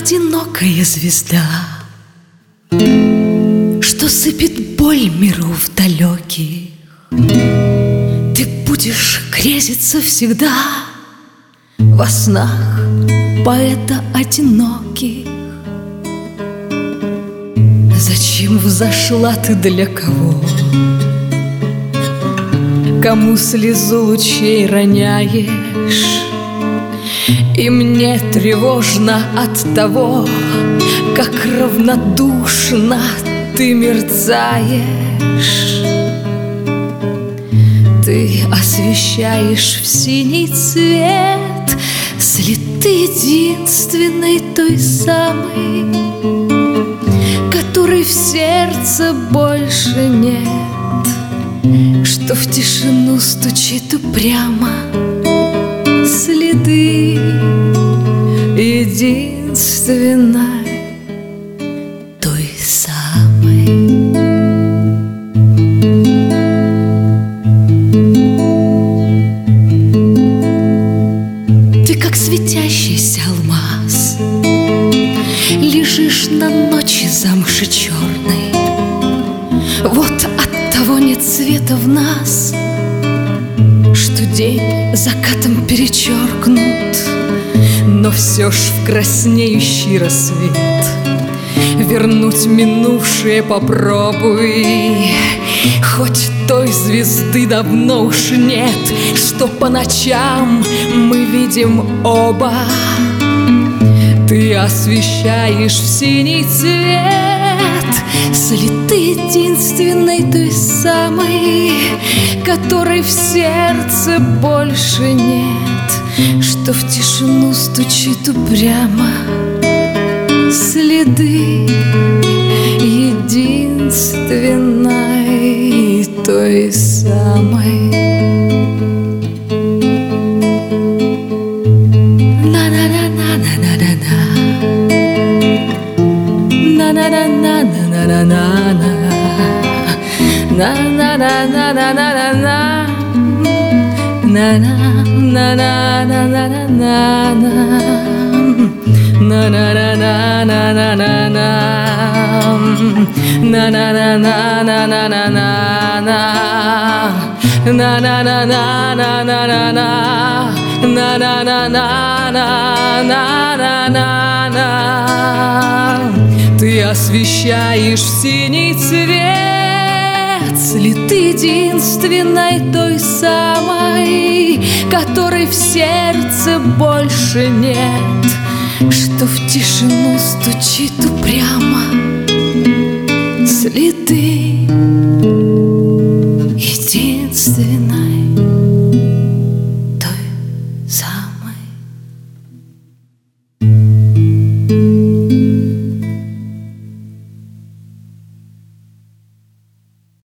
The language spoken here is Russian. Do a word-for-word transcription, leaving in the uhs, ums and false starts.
одинокая звезда, что сыпет боль миров далеких. Ты будешь грезиться всегда во снах поэта одиноких. Зачем взошла ты, для кого? Кому слезу лучей роняешь? И мне тревожно от того, как равнодушно ты мерцаешь. Ты освещаешь в синий цвет следы единственной, той самой, которой в сердце больше нет, что в тишину стучит упрямо. Следы единственной, той самой. Ты как светящийся алмаз, лежишь на ночи замши черной. Вот оттого нет света в нас, что день закатом перечеркнут, но все ж в краснеющий рассвет вернуть минувшее попробуй. Хоть той звезды давно уж нет, что по ночам мы видим оба. Ты освещаешь в синий цвет следы единственной, той самой, которой в сердце больше нет, что в тишину стучит упрямо. Следы единственной, той самой. Ты освещаешь в синий цвет следы единственной, той самой, которой в сердце больше нет, что в тишину стучит упрямо. Следы